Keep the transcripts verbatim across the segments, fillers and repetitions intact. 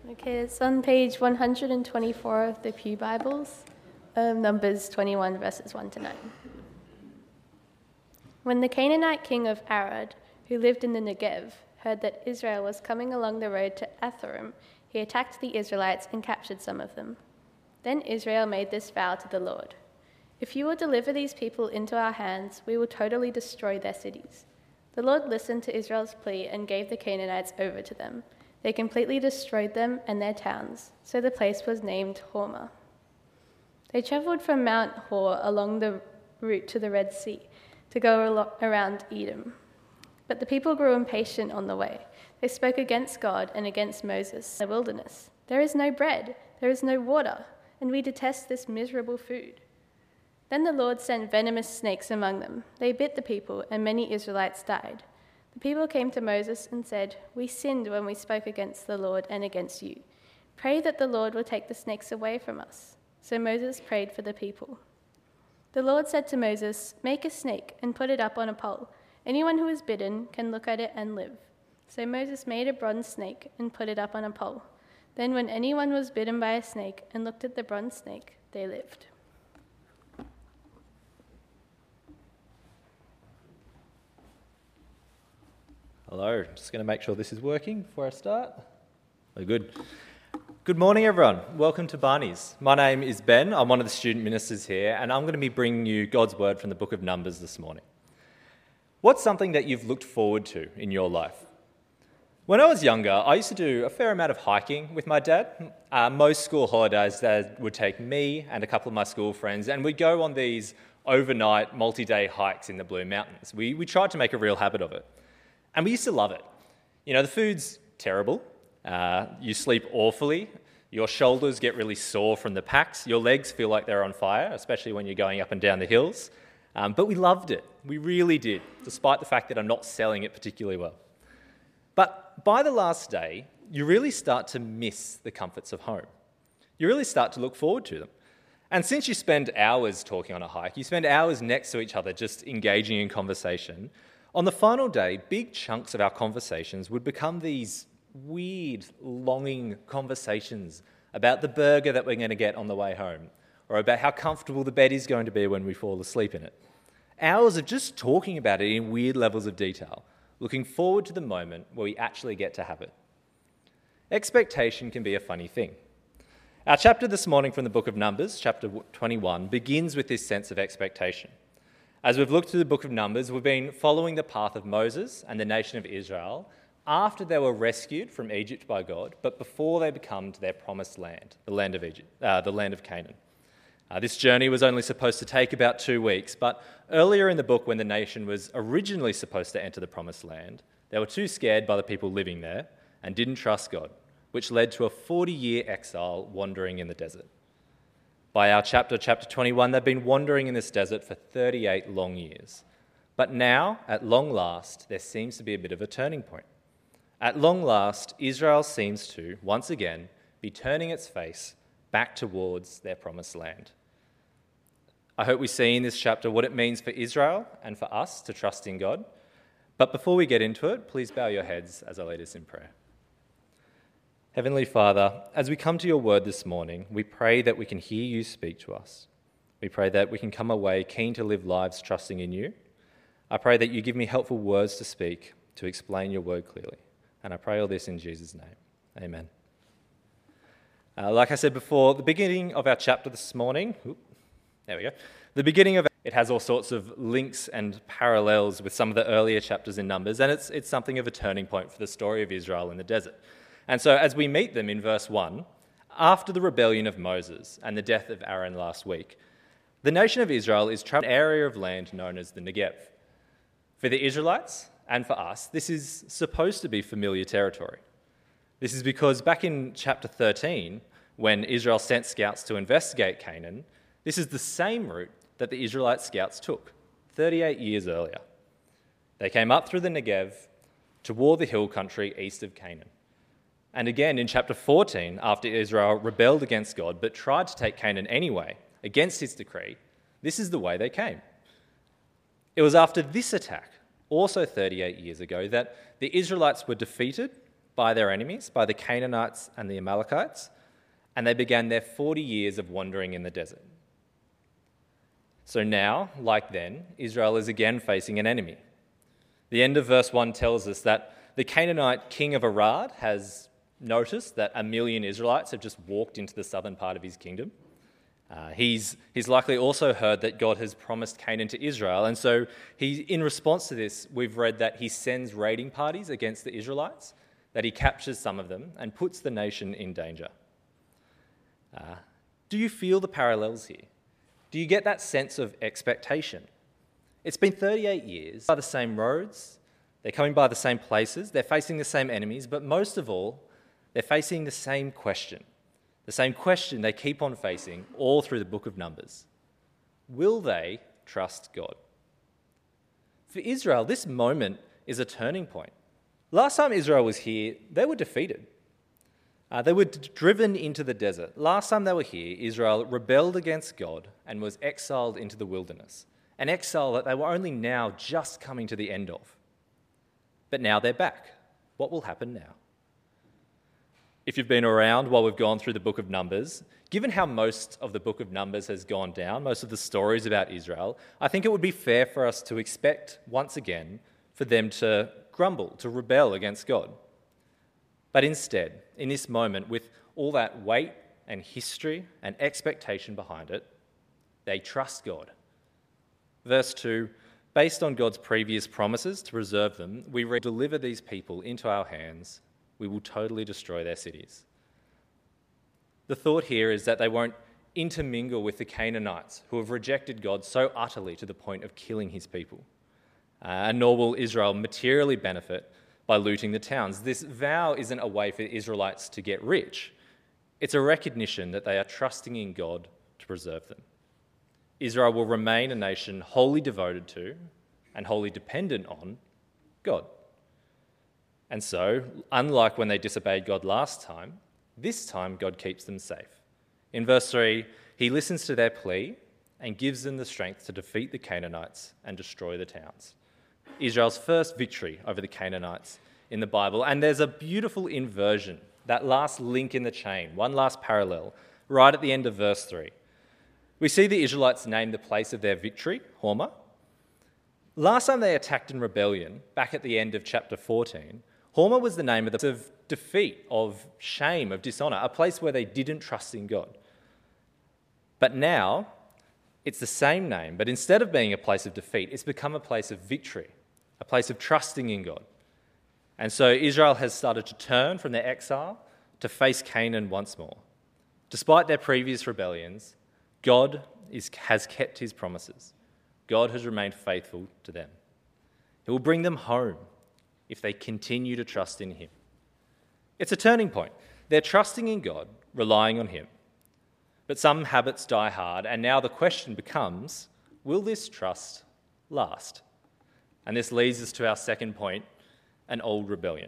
Okay, it's on page one hundred twenty-four of the Pew Bibles, um, Numbers twenty-one, verses one to nine. When the Canaanite king of Arad, who lived in the Negev, heard that Israel was coming along the road to Atharim, he attacked the Israelites and captured some of them. Then Israel made this vow to the Lord: "If you will deliver these people into our hands, we will totally destroy their cities." The Lord listened to Israel's plea and gave the Canaanites over to them. They completely destroyed them and their towns, so the place was named Hormah. They traveled from Mount Hor along the route to the Red Sea to go around Edom. But the people grew impatient on the way. They spoke against God and against Moses in the wilderness. "There is no bread, there is no water, and we detest this miserable food." Then the Lord sent venomous snakes among them. They bit the people, and many Israelites died. The people came to Moses and said, "We sinned when we spoke against the Lord and against you. Pray that the Lord will take the snakes away from us." So Moses prayed for the people. The Lord said to Moses, "Make a snake and put it up on a pole. Anyone who is bitten can look at it and live." So Moses made a bronze snake and put it up on a pole. Then when anyone was bitten by a snake and looked at the bronze snake, they lived. Hello, just going to make sure this is working before I start. We're good. Good morning, everyone. Welcome to Barney's. My name is Ben. I'm one of the student ministers here, and I'm going to be bringing you God's word from the book of Numbers this morning. What's something that you've looked forward to in your life? When I was younger, I used to do a fair amount of hiking with my dad. Uh, most school holidays, Dad would take me and a couple of my school friends, and we'd go on these overnight, multi-day hikes in the Blue Mountains. We, we tried to make a real habit of it. And we used to love it. You know, the food's terrible. Uh, you sleep awfully. Your shoulders get really sore from the packs. Your legs feel like they're on fire, especially when you're going up and down the hills. Um, but we loved it. We really did, despite the fact that I'm not selling it particularly well. But by the last day, you really start to miss the comforts of home. You really start to look forward to them. And since you spend hours talking on a hike, you spend hours next to each other just engaging in conversation, on the final day, big chunks of our conversations would become these weird, longing conversations about the burger that we're going to get on the way home, or about how comfortable the bed is going to be when we fall asleep in it. Hours of just talking about it in weird levels of detail, looking forward to the moment where we actually get to have it. Expectation can be a funny thing. Our chapter this morning from the book of Numbers, chapter twenty-one, begins with this sense of expectation. As we've looked through the book of Numbers, we've been following the path of Moses and the nation of Israel after they were rescued from Egypt by God, but before they become to their promised land, the land of Egypt, uh, the land of Canaan. Uh, this journey was only supposed to take about two weeks, but earlier in the book, when the nation was originally supposed to enter the promised land, they were too scared by the people living there and didn't trust God, which led to a forty-year exile wandering in the desert. By our chapter, chapter twenty-one, they've been wandering in this desert for thirty-eight long years. But now, at long last, there seems to be a bit of a turning point. At long last, Israel seems to, once again, be turning its face back towards their promised land. I hope we see in this chapter what it means for Israel and for us to trust in God. But before we get into it, please bow your heads as I lead us in prayer. Heavenly Father, as we come to your word this morning, we pray that we can hear you speak to us. We pray that we can come away keen to live lives trusting in you. I pray that you give me helpful words to speak, to explain your word clearly. And I pray all this in Jesus' name. Amen. Uh, like I said before, the beginning of our chapter this morning, whoop, there we go. The beginning of it has all sorts of links and parallels with some of the earlier chapters in Numbers, and it's it's something of a turning point for the story of Israel in the desert. And so as we meet them in verse one, after the rebellion of Moses and the death of Aaron last week, the nation of Israel is traveling an area of land known as the Negev. For the Israelites and for us, this is supposed to be familiar territory. This is because back in chapter thirteen, when Israel sent scouts to investigate Canaan, this is the same route that the Israelite scouts took thirty-eight years earlier. They came up through the Negev toward the hill country east of Canaan. And again in chapter fourteen, after Israel rebelled against God but tried to take Canaan anyway, against his decree, this is the way they came. It was after this attack, also thirty-eight years ago, that the Israelites were defeated, by their enemies, by the Canaanites and the Amalekites, and they began their forty years of wandering in the desert. So now, like then, Israel is again facing an enemy. The end of verse one tells us that the Canaanite king of Arad has noticed that a million Israelites have just walked into the southern part of his kingdom. Uh, he's, he's likely also heard that God has promised Canaan to Israel, and so he, in response to this, we've read that he sends raiding parties against the Israelites, that he captures some of them and puts the nation in danger. Uh, do you feel the parallels here? Do you get that sense of expectation? It's been thirty-eight years, by the same roads, they're coming by the same places, they're facing the same enemies, but most of all, they're facing the same question. The same question they keep on facing all through the book of Numbers. Will they trust God? For Israel, this moment is a turning point. Last time Israel was here, they were defeated. Uh, they were d- driven into the desert. Last time they were here, Israel rebelled against God and was exiled into the wilderness, an exile that they were only now just coming to the end of. But now they're back. What will happen now? If you've been around while we've gone through the book of Numbers, given how most of the book of Numbers has gone down, most of the stories about Israel, I think it would be fair for us to expect, once again, for them to grumble, to rebel against God. But instead, in this moment, with all that weight and history and expectation behind it, they trust God. Verse two, based on God's previous promises to preserve them, we read, deliver these people into our hands, we will totally destroy their cities. The thought here is that they won't intermingle with the Canaanites who have rejected God so utterly to the point of killing his people. Uh, and nor will Israel materially benefit by looting the towns. This vow isn't a way for Israelites to get rich. It's a recognition that they are trusting in God to preserve them. Israel will remain a nation wholly devoted to and wholly dependent on God. And so, unlike when they disobeyed God last time, this time God keeps them safe. In verse three, he listens to their plea and gives them the strength to defeat the Canaanites and destroy the towns. Israel's first victory over the Canaanites in the Bible. And there's a beautiful inversion, that last link in the chain, one last parallel, right at the end of verse three. We see the Israelites name the place of their victory, Hormah. Last time they attacked in rebellion, back at the end of chapter fourteen, Hormah was the name of the of defeat, of shame, of dishonour, a place where they didn't trust in God. But now, it's the same name, but instead of being a place of defeat, it's become a place of victory, a place of trusting in God. And so Israel has started to turn from their exile to face Canaan once more. Despite their previous rebellions, God is, has kept his promises. God has remained faithful to them. He will bring them home if they continue to trust in him. It's a turning point. They're trusting in God, relying on him. But some habits die hard, and now the question becomes, will this trust last? And this leads us to our second point, an old rebellion.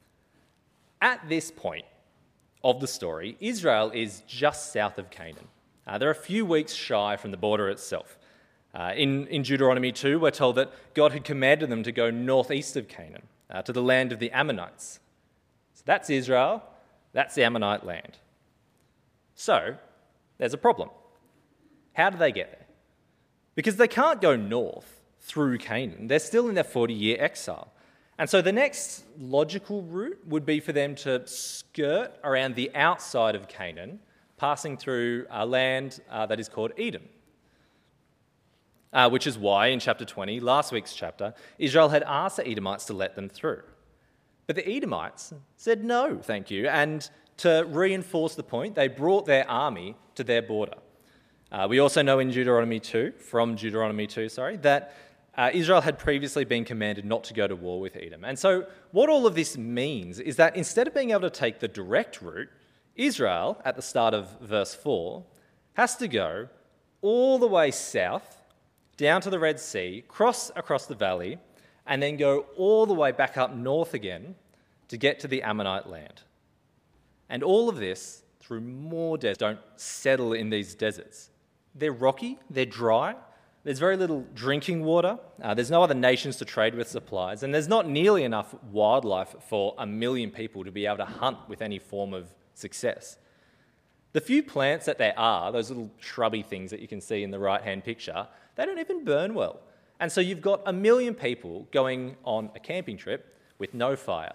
At this point of the story, Israel is just south of Canaan. Uh, they're a few weeks shy from the border itself. Uh, in, in Deuteronomy two, we're told that God had commanded them to go northeast of Canaan, uh, to the land of the Ammonites. So that's Israel, that's the Ammonite land. So, there's a problem. How do they get there? Because they can't go north through Canaan. They're still in their forty-year exile. And so the next logical route would be for them to skirt around the outside of Canaan, passing through a land uh, that is called Edom. Uh, which is why in chapter twenty, last week's chapter, Israel had asked the Edomites to let them through. But the Edomites said no, thank you, and to reinforce the point, they brought their army to their border. Uh, we also know in Deuteronomy two, from Deuteronomy two, sorry, that uh, Israel had previously been commanded not to go to war with Edom. And so what all of this means is that instead of being able to take the direct route, Israel, at the start of verse four, has to go all the way south, down to the Red Sea, cross across the valley, and then go all the way back up north again to get to the Ammonite land. And all of this through more deserts. Don't settle in these deserts. They're rocky, they're dry, There's very little drinking water, uh, there's no other nations to trade with supplies, and there's not nearly enough wildlife for a million people to be able to hunt with any form of success. The few plants that there are, those little shrubby things that you can see in the right-hand picture, they don't even burn well. And so you've got a million people going on a camping trip with no fire.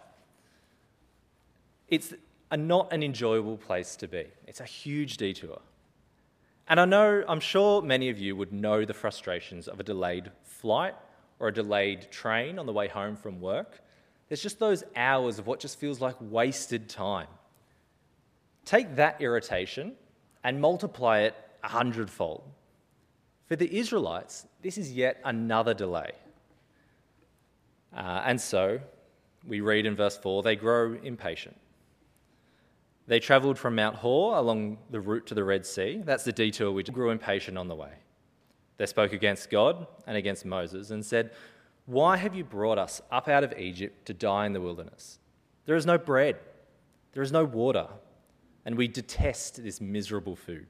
It's a, not an enjoyable place to be. It's a huge detour. And I know, I'm sure many of you would know the frustrations of a delayed flight or a delayed train on the way home from work. There's just those hours of what just feels like wasted time. Take that irritation and multiply it a hundredfold. For the Israelites, this is yet another delay. Uh, and so, we read in verse four, they grow impatient. They travelled from Mount Hor along the route to the Red Sea. That's the detour which grew impatient on the way. They spoke against God and against Moses and said, "Why have you brought us up out of Egypt to die in the wilderness? There is no bread, there is no water, and we detest this miserable food."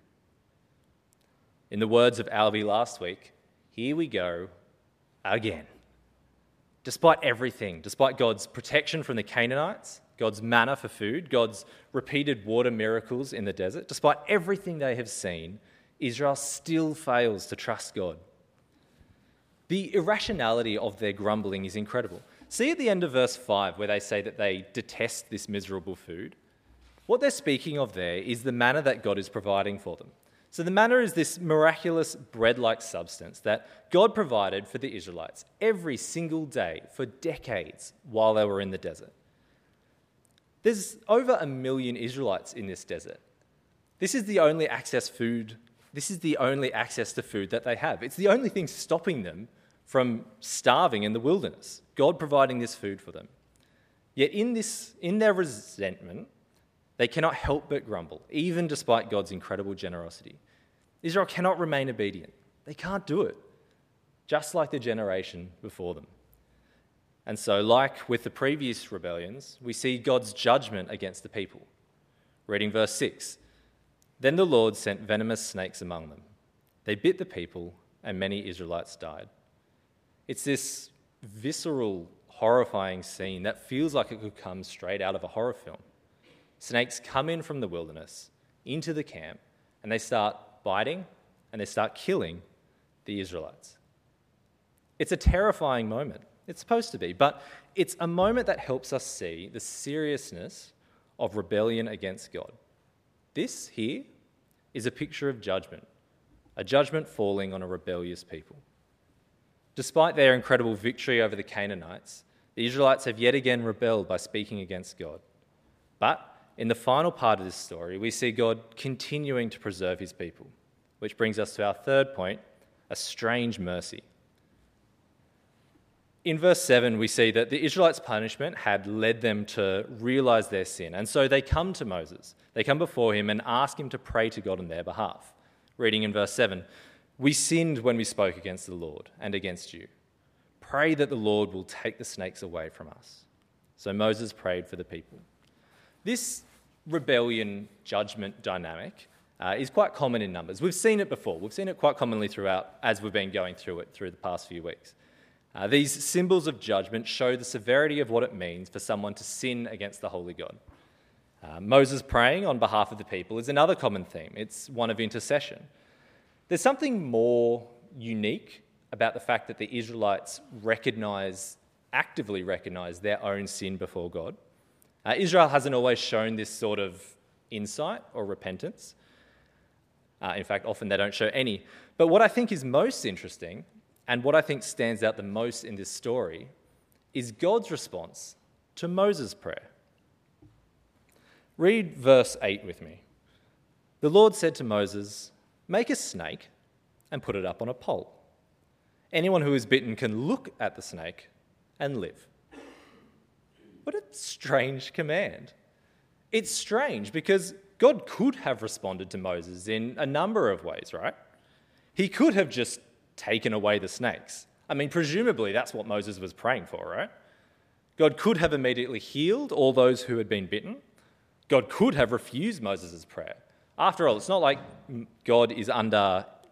In the words of Alvy last week, here we go again. Despite everything, despite God's protection from the Canaanites, God's manna for food, God's repeated water miracles in the desert, despite everything they have seen, Israel still fails to trust God. The irrationality of their grumbling is incredible. See at the end of verse five where they say that they detest this miserable food. What they're speaking of there is the manna that God is providing for them. So the manna is this miraculous bread-like substance that God provided for the Israelites every single day for decades while they were in the desert. There's over a million Israelites in this desert. This is the only access food, this is the only access to food that they have. It's the only thing stopping them from starving in the wilderness, God providing this food for them. Yet in this, in their resentment, they cannot help but grumble, even despite God's incredible generosity. Israel cannot remain obedient. They can't do it, just like the generation before them. And so, like with the previous rebellions, we see God's judgment against the people. Reading verse six, "Then the Lord sent venomous snakes among them. They bit the people, and many Israelites died." It's this visceral, horrifying scene that feels like it could come straight out of a horror film. Snakes come in from the wilderness into the camp, and they start biting, and they start killing the Israelites. It's a terrifying moment. It's supposed to be, but it's a moment that helps us see the seriousness of rebellion against God. This here is a picture of judgment, a judgment falling on a rebellious people. Despite their incredible victory over the Canaanites, the Israelites have yet again rebelled by speaking against God. But in the final part of this story, we see God continuing to preserve his people, which brings us to our third point, a strange mercy. In verse seven, we see that the Israelites' punishment had led them to realise their sin, and so they come to Moses. They come before him and ask him to pray to God on their behalf. Reading in verse seven, "We sinned when we spoke against the Lord and against you. Pray that the Lord will take the snakes away from us." So Moses prayed for the people. This rebellion judgment dynamic uh, is quite common in Numbers. We've seen it before. We've seen it quite commonly throughout as we've been going through it through the past few weeks. Uh, these symbols of judgment show the severity of what it means for someone to sin against the holy God. Uh, Moses praying on behalf of the people is another common theme. It's one of intercession. There's something more unique about the fact that the Israelites recognise, actively recognise their own sin before God. Uh, Israel hasn't always shown this sort of insight or repentance. Uh, in fact, often they don't show any. But what I think is most interesting, and what I think stands out the most in this story, is God's response to Moses' prayer. Read verse eight with me. "The Lord said to Moses, 'Make a snake and put it up on a pole. Anyone who is bitten can look at the snake and live.'" What a strange command. It's strange because God could have responded to Moses in a number of ways, right? He could have just taken away the snakes. I mean, presumably that's what Moses was praying for, right? God could have immediately healed all those who had been bitten. God could have refused Moses' prayer. After all, it's not like God is under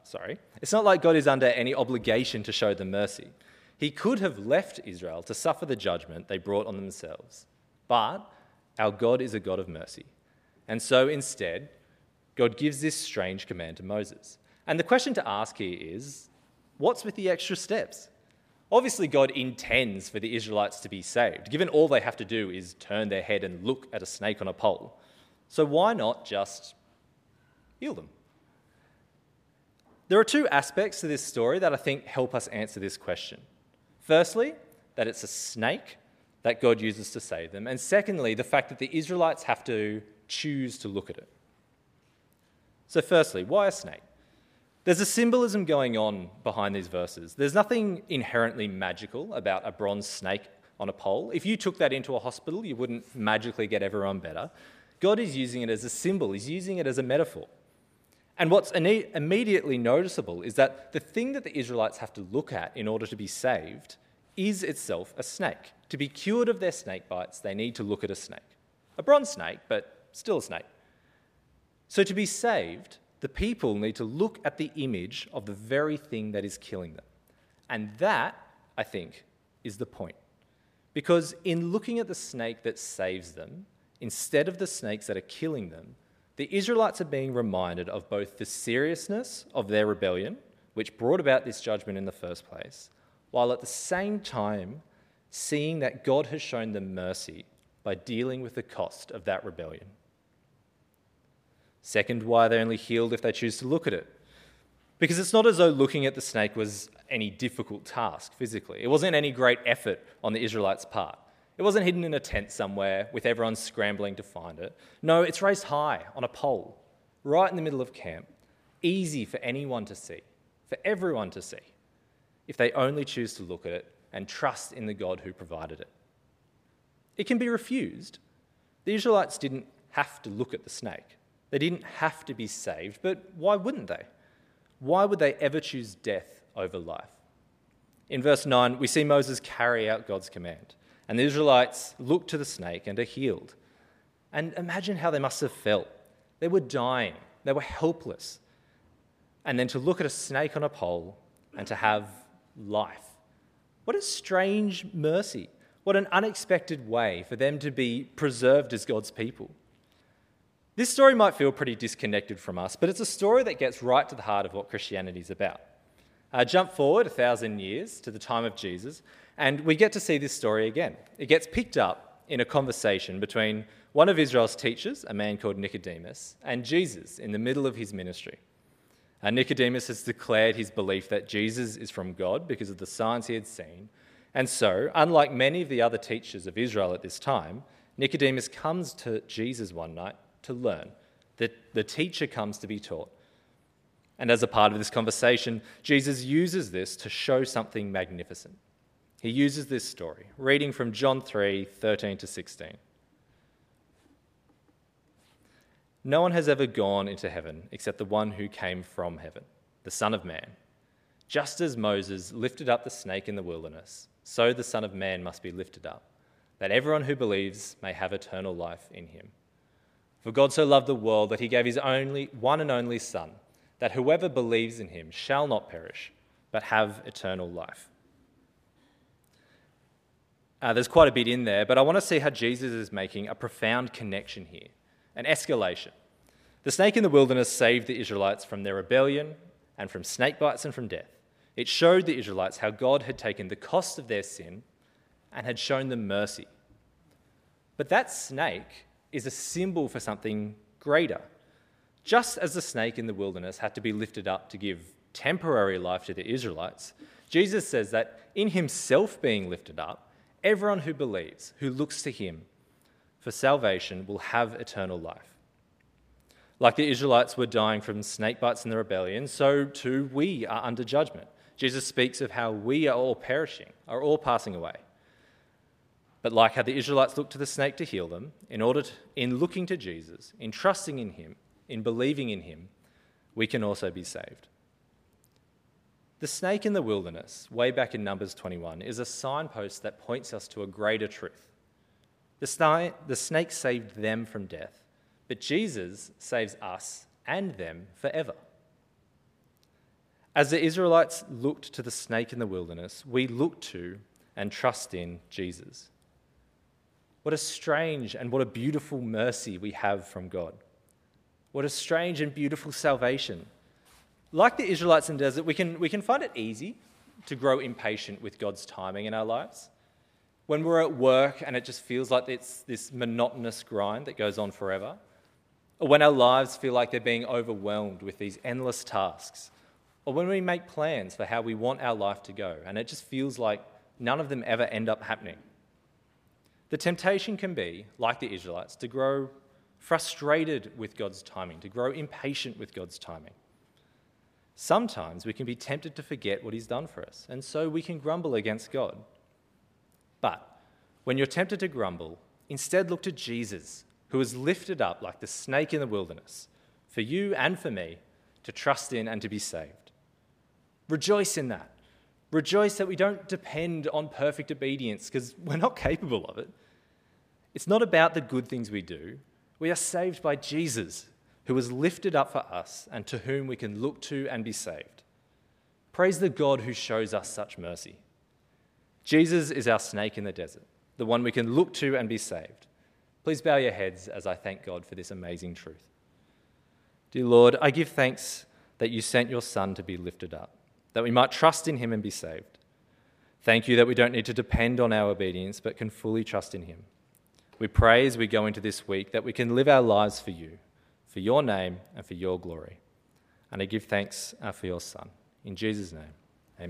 sorry, it's not like God is under any obligation to show them mercy. He could have left Israel to suffer the judgment they brought on themselves. But our God is a God of mercy. And so instead, God gives this strange command to Moses. And the question to ask here is, what's with the extra steps? Obviously, God intends for the Israelites to be saved, given all they have to do is turn their head and look at a snake on a pole. So why not just heal them? There are two aspects to this story that I think help us answer this question. Firstly, that it's a snake that God uses to save them. And secondly, the fact that the Israelites have to choose to look at it. So firstly, why a snake? There's a symbolism going on behind these verses. There's nothing inherently magical about a bronze snake on a pole. If you took that into a hospital, you wouldn't magically get everyone better. God is using it as a symbol. He's using it as a metaphor. And what's immediately noticeable is that the thing that the Israelites have to look at in order to be saved is itself a snake. To be cured of their snake bites, they need to look at a snake. A bronze snake, but still a snake. So to be saved, the people need to look at the image of the very thing that is killing them. And that, I think, is the point. Because in looking at the snake that saves them, instead of the snakes that are killing them, the Israelites are being reminded of both the seriousness of their rebellion, which brought about this judgment in the first place, while at the same time seeing that God has shown them mercy by dealing with the cost of that rebellion. Second, why they're only healed if they choose to look at it. Because it's not as though looking at the snake was any difficult task physically. It wasn't any great effort on the Israelites' part. It wasn't hidden in a tent somewhere with everyone scrambling to find it. No, it's raised high on a pole, right in the middle of camp, easy for anyone to see, for everyone to see, if they only choose to look at it and trust in the God who provided it. It can be refused. The Israelites didn't have to look at the snake. They didn't have to be saved, but why wouldn't they? Why would they ever choose death over life? In verse nine, we see Moses carry out God's command, and the Israelites look to the snake and are healed. And imagine how they must have felt. They were dying. They were helpless. And then to look at a snake on a pole and to have life. What a strange mercy. What an unexpected way for them to be preserved as God's people. This story might feel pretty disconnected from us, but it's a story that gets right to the heart of what Christianity is about. Uh, jump forward a thousand years to the time of Jesus, and we get to see this story again. It gets picked up in a conversation between one of Israel's teachers, a man called Nicodemus, and Jesus in the middle of his ministry. Uh, Nicodemus has declared his belief that Jesus is from God because of the signs he had seen, and so, unlike many of the other teachers of Israel at this time, Nicodemus comes to Jesus one night to learn. The, the teacher comes to be taught. And as a part of this conversation, Jesus uses this to show something magnificent. He uses this story, reading from John three, thirteen to sixteen. No one has ever gone into heaven except the one who came from heaven, the Son of Man. Just as Moses lifted up the snake in the wilderness, so the Son of Man must be lifted up, that everyone who believes may have eternal life in him. For God so loved the world that he gave his only one and only Son, that whoever believes in him shall not perish, but have eternal life. Uh, there's quite a bit in there, but I want to see how Jesus is making a profound connection here, an escalation. The snake in the wilderness saved the Israelites from their rebellion and from snake bites and from death. It showed the Israelites how God had taken the cost of their sin and had shown them mercy. But that snake is a symbol for something greater. Just as the snake in the wilderness had to be lifted up to give temporary life to the Israelites, Jesus says that in himself being lifted up, everyone who believes, who looks to him for salvation, will have eternal life. Like the Israelites were dying from snake bites in the rebellion, so too we are under judgment. Jesus speaks of how we are all perishing, are all passing away. But like how the Israelites looked to the snake to heal them, in order to, in looking to Jesus, in trusting in him, in believing in him, we can also be saved. The snake in the wilderness, way back in Numbers twenty-one, is a signpost that points us to a greater truth. The, sni- the snake saved them from death, but Jesus saves us and them forever. As the Israelites looked to the snake in the wilderness, we look to and trust in Jesus. What a strange and what a beautiful mercy we have from God. What a strange and beautiful salvation. Like the Israelites in the desert, we can, we can find it easy to grow impatient with God's timing in our lives. When we're at work and it just feels like it's this monotonous grind that goes on forever, or when our lives feel like they're being overwhelmed with these endless tasks, or when we make plans for how we want our life to go and it just feels like none of them ever end up happening. The temptation can be, like the Israelites, to grow frustrated with God's timing, to grow impatient with God's timing. Sometimes we can be tempted to forget what he's done for us, and so we can grumble against God. But when you're tempted to grumble, instead look to Jesus, who was lifted up like the snake in the wilderness, for you and for me to trust in and to be saved. Rejoice in that. Rejoice that we don't depend on perfect obedience because we're not capable of it. It's not about the good things we do. We are saved by Jesus, who was lifted up for us and to whom we can look to and be saved. Praise the God who shows us such mercy. Jesus is our snake in the desert, the one we can look to and be saved. Please bow your heads as I thank God for this amazing truth. Dear Lord, I give thanks that you sent your Son to be lifted up, that we might trust in him and be saved. Thank you that we don't need to depend on our obedience, but can fully trust in him. We pray as we go into this week that we can live our lives for you, for your name and for your glory. And I give thanks for your Son. In Jesus' name.